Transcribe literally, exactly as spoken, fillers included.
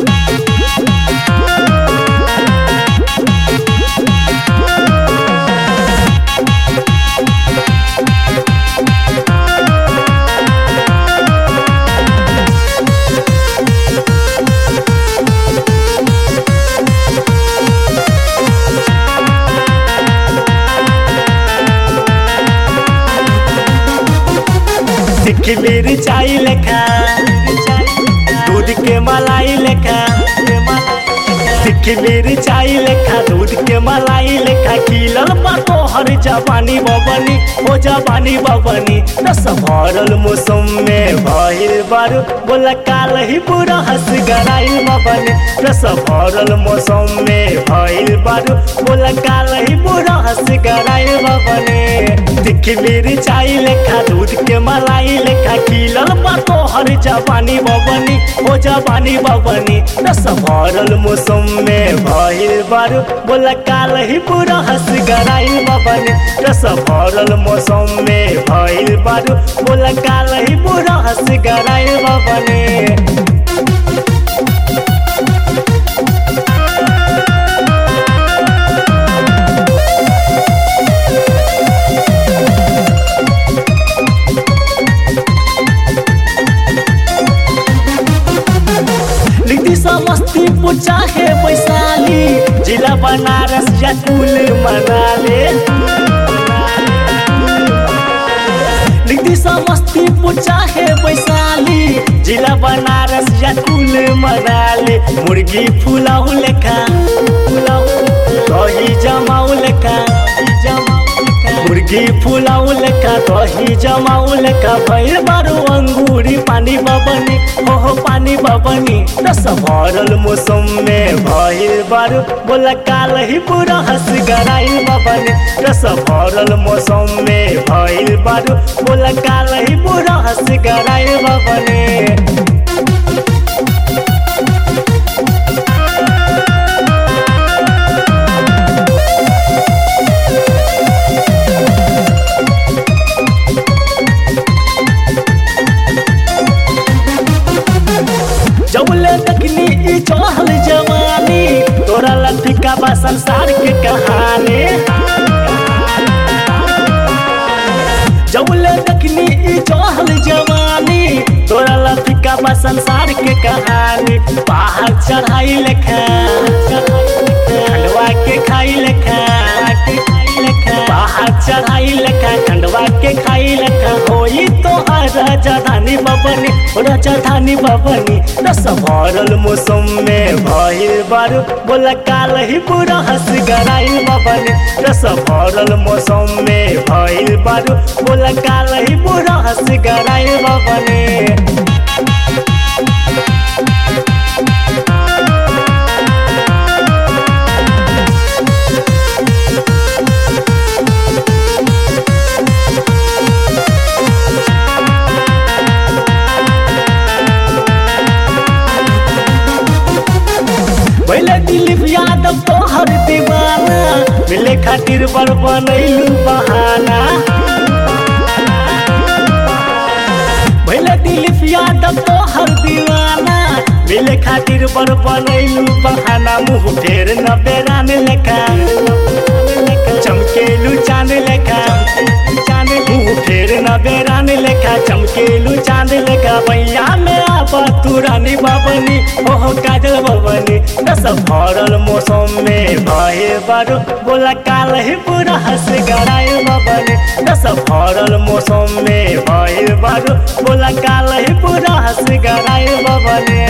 तीखी मिर्चाई लेखा दूध के मलाई लेखा तीखी मिर्चाई लेखा दूध के मलाई लेखा खिलल बा तोहर जवानी बबनी ओ जवानी बबनी रस भरल मौसम में भइल बारू बोला काल ही पूरा हंस गराइल बबनी रस भरल मौसम में भइल बारू बोला काल ही पूरा हंस गराइल बबनी तीखी मिर्चाई लेखा दूध के मलाई लेखा खिलल बा तोहर जवानी बबनी ओ जवानी बबनी रस भरल मौसम में भइल बारू बोला काल ही पूरा हंस गराइल बबनी रस भरल मौसम में भइल बारू बोला काल ही पूरा हंस गराइल बबनी। समस्तीपुर चाहे वैशाली जिला बनारस या कुल मनाले समस्तीपुर चाहे वैशाली जिला बनारस या कुल मनाले मुर्गी फुलाऊ लेखा दही जमाऊ लेखा मुर्गी फुलाऊ लेखा दही जमाऊ लेखा भइल बारू अंगूरी पानी बबनी ओहो पानी बबनी रस भरल मौसम में भइल बारू बोला काल ही पूरा हंस गराइल बबनी रस भरल मौसम में भइल बारू बोला काल ही पूरा हंस गराइल बबनी। जौले देखनी ई चहल जवानी तोरा लतिका बा संसार के कहानी जौले देखनी ई चहल जवानी तोरा लतिका बा संसार के कहानी पहाड़ चढ़ाई लेखा खंडवा के खाई लेखा पहाड़ चढ़ाई लेखा खंडवा के खाई लेखा होई तो राजधानी बबनी राजधानी बबनी रस भरल मौसम में भइल बारू बोला काल ही पूरा हंस गराइल बबनी रस भरल मौसम में भइल बारू बोला काल ही पूरा हंस गराइल बबनी। पहले दिलीप यादव तोहर दीवाना मिले खातिर बड़ बनैलू बहाना पहले दिलीप यादव तोहर दीवाना मिले खातिर बड़ बनैलू बहाना मुँह ढेर न बेरान लेखा चमकेलू चांद लेखा मुँह ढेर न बेरान लेखा चमकेलू चांद लेखा भैया में आबा तू रानी बबनी ओहो काजल बबनी रस भरल मौसम में भइल बारू बोला काल ही पूरा हंस गराइल बबनी रस भरल मौसम में भइल बारू बोला काल ही पूरा हंस गराइल बबनी।